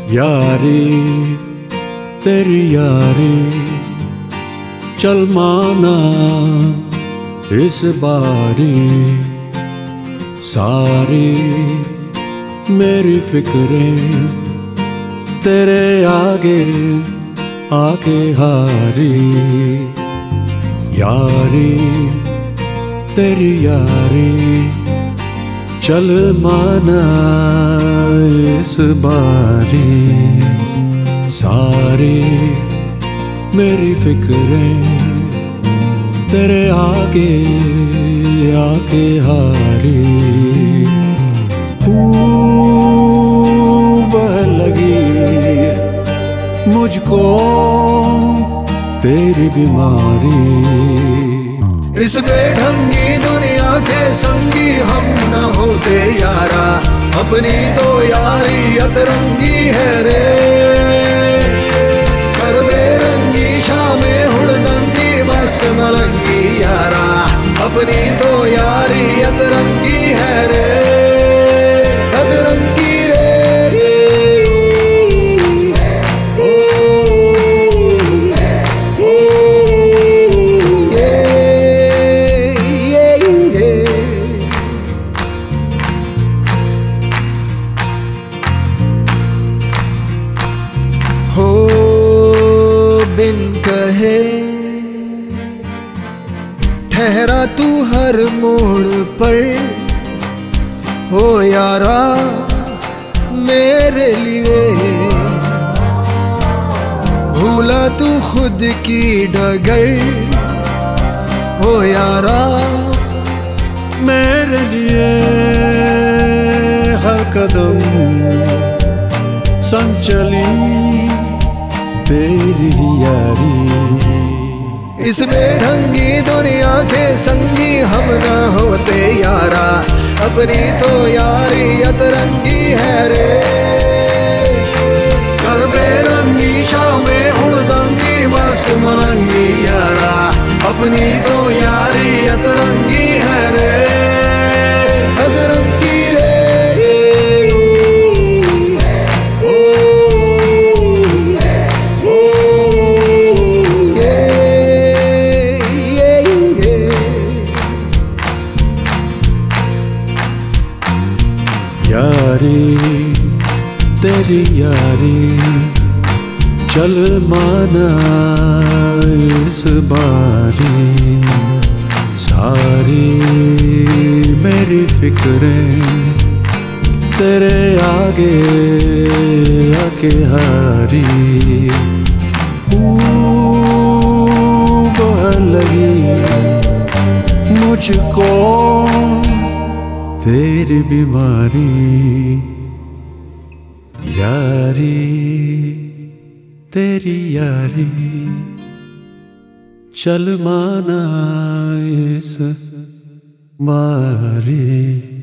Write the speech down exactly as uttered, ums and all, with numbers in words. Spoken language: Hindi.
यारी तेरी यारी चल माना इस बारी, सारी मेरी फिक्रें तेरे आगे आके हारी। यारी तेरी यारी चल माना इस बारी, सारी मेरी फिक्रें तेरे आगे आके हारी। खूब लगी मुझको तेरी बीमारी, इस बेढंगी दुनिया के संगी हम न होते यारा, अपनी तो यारी अतरंगी है रे। कर बेरंगी शामें हुड़दंगी मस्त मलंगी यारा, अपनी तो यारी अतरंगी है रे, अतरंगी रे। हो बिन कहे ठहरा तू हर मोड़ पर, हो यारा मेरे लिए भूला तू खुद की डगर, हो यारा मेरे लिए हर कदम संग चली तेरी यारी। इस बेढंगी दुनिया के संगी हम न होते यारा, अपनी तो यारी अतरंगी है रे। कर बेरंगी शामें हुड़दंगी मस्त मलंगी यारा, अपनी तो यारी अतरंगी है रे, अतरंगी रे। यारी तेरी यारी चल माना इस बारी, सारी मेरी फिक्रें तेरे आगे आके हारी। खूब लगी मुझको तेरी बीमारी, यारी तेरी यारी चल माना इस बारी।